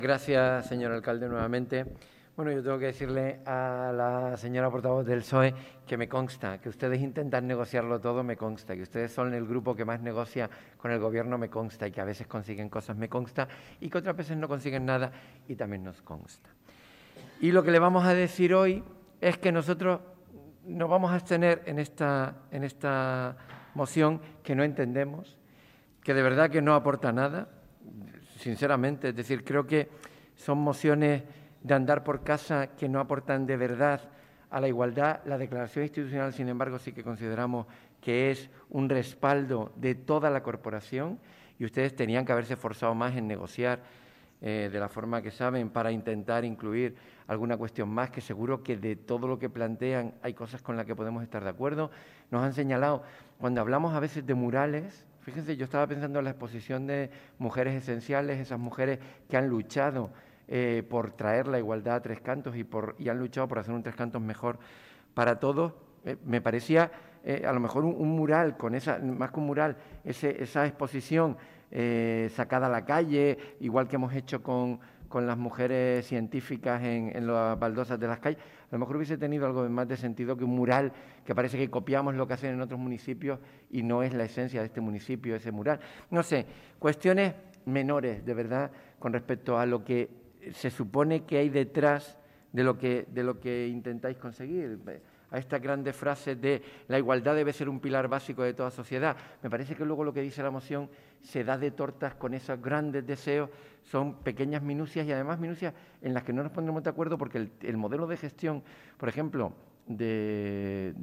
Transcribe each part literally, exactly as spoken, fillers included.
Gracias, señor alcalde, nuevamente. Bueno, yo tengo que decirle a la señora portavoz del P S O E que me consta que ustedes intentan negociarlo todo, me consta, que ustedes son el grupo que más negocia con el Gobierno, me consta, y que a veces consiguen cosas, me consta, y que otras veces no consiguen nada, y también nos consta. Y lo que le vamos a decir hoy es que nosotros nos vamos a abstener en esta, en esta moción que no entendemos, que de verdad que no aporta nada, sinceramente. Es decir, creo que son mociones de andar por casa que no aportan de verdad a la igualdad. La declaración institucional, sin embargo, sí que consideramos que es un respaldo de toda la corporación y ustedes tenían que haberse esforzado más en negociar eh, de la forma que saben para intentar incluir alguna cuestión más, que seguro que de todo lo que plantean hay cosas con las que podemos estar de acuerdo. Nos han señalado, cuando hablamos a veces de murales, fíjense, yo estaba pensando en la exposición de mujeres esenciales, esas mujeres que han luchado eh, por traer la igualdad a Tres Cantos y, por, y han luchado por hacer un Tres Cantos mejor para todos. Eh, me parecía eh, a lo mejor un, un mural, con esa, más que un mural, ese, esa exposición eh, sacada a la calle, igual que hemos hecho con, con las mujeres científicas en, en las baldosas de las calles. A lo mejor hubiese tenido algo más de sentido que un mural que parece que copiamos lo que hacen en otros municipios y no es la esencia de este municipio, ese mural. No sé, cuestiones menores, de verdad, con respecto a lo que se supone que hay detrás de lo que, de lo que intentáis conseguir. A estas grandes frases de la igualdad debe ser un pilar básico de toda sociedad. Me parece que luego lo que dice la moción se da de tortas con esos grandes deseos, son pequeñas minucias y además minucias en las que no nos pondremos de acuerdo porque el, el modelo de gestión, por ejemplo, de,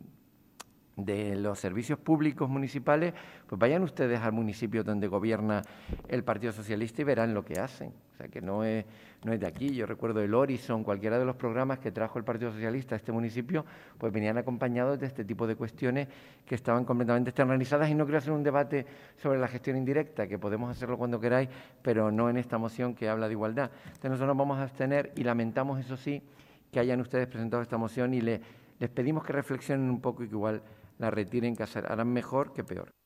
de los servicios públicos municipales, pues vayan ustedes al municipio donde gobierna el Partido Socialista y verán lo que hacen. O sea, que no es, no es de aquí. Yo recuerdo el Horizon, cualquiera de los programas que trajo el Partido Socialista a este municipio, pues venían acompañados de este tipo de cuestiones que estaban completamente externalizadas, y no quiero hacer un debate sobre la gestión indirecta, que podemos hacerlo cuando queráis, pero no en esta moción que habla de igualdad. Entonces nosotros nos vamos a abstener y lamentamos, eso sí, que hayan ustedes presentado esta moción y le, les pedimos que reflexionen un poco y que igual la retiren, que harán mejor que peor.